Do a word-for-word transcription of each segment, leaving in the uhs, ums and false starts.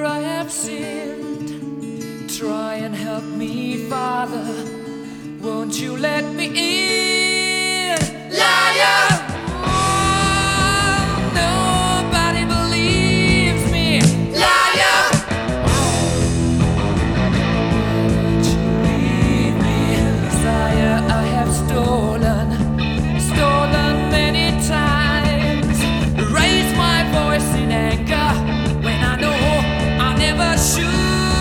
I have sinned. Try and help me, Father. Won't you let me in? Liar! Oh, nobody believes me. Liar! Won't you leave me? Messiah, I have stolen, stolen many times. Raise my voice in anger when I know I never should.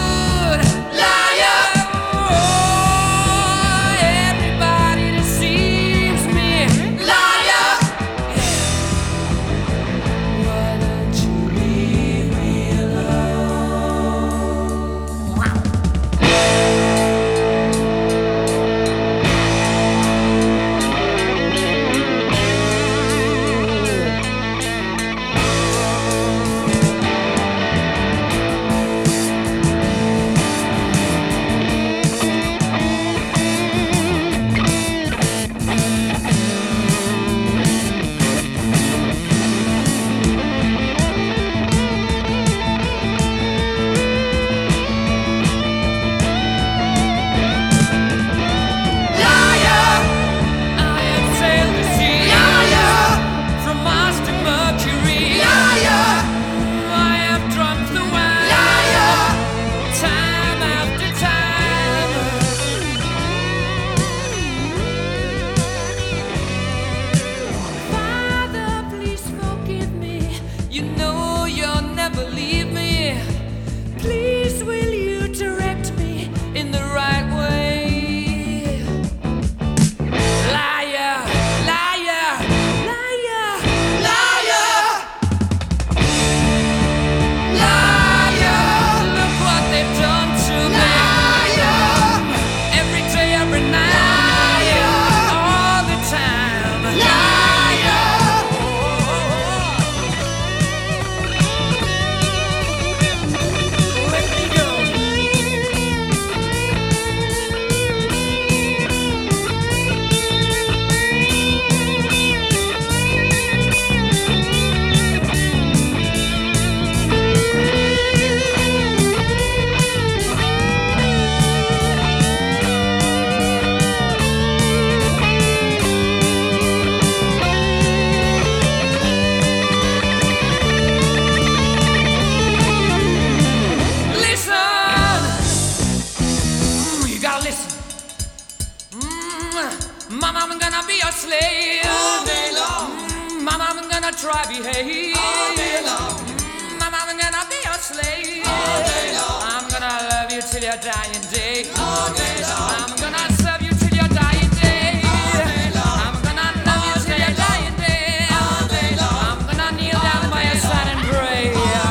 Mama, I'm gonna be a slave all day long. Mm, Mama, I'm gonna try behave all day long. Mm, Mama, I'm gonna be a slave all day long. I'm gonna love you till your dying day all day long. I'm gonna serve you till your dying day all day long. I'm gonna love you till your dying day all day long. I'm gonna kneel down by your side and pray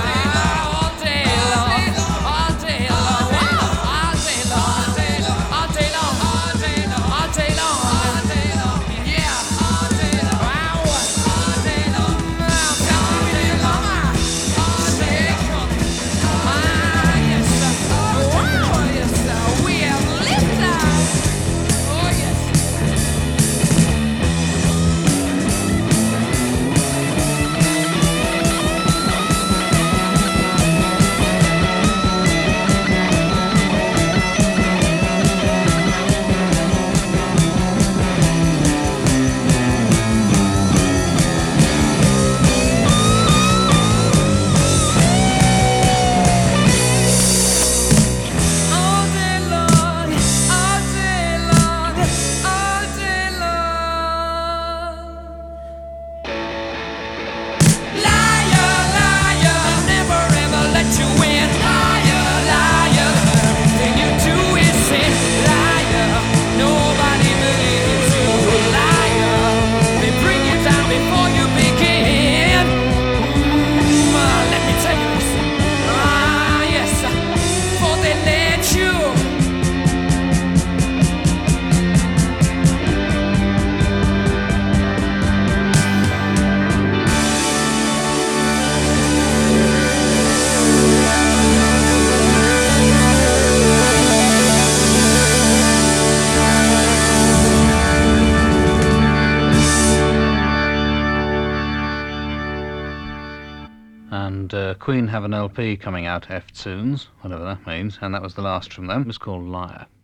all day long, all day long, all day long, all day long, all day long, all day long, all day long. Yes, Queen have an L P coming out, F-Tunes, whatever that means, and that was the last from them. It was called Liar.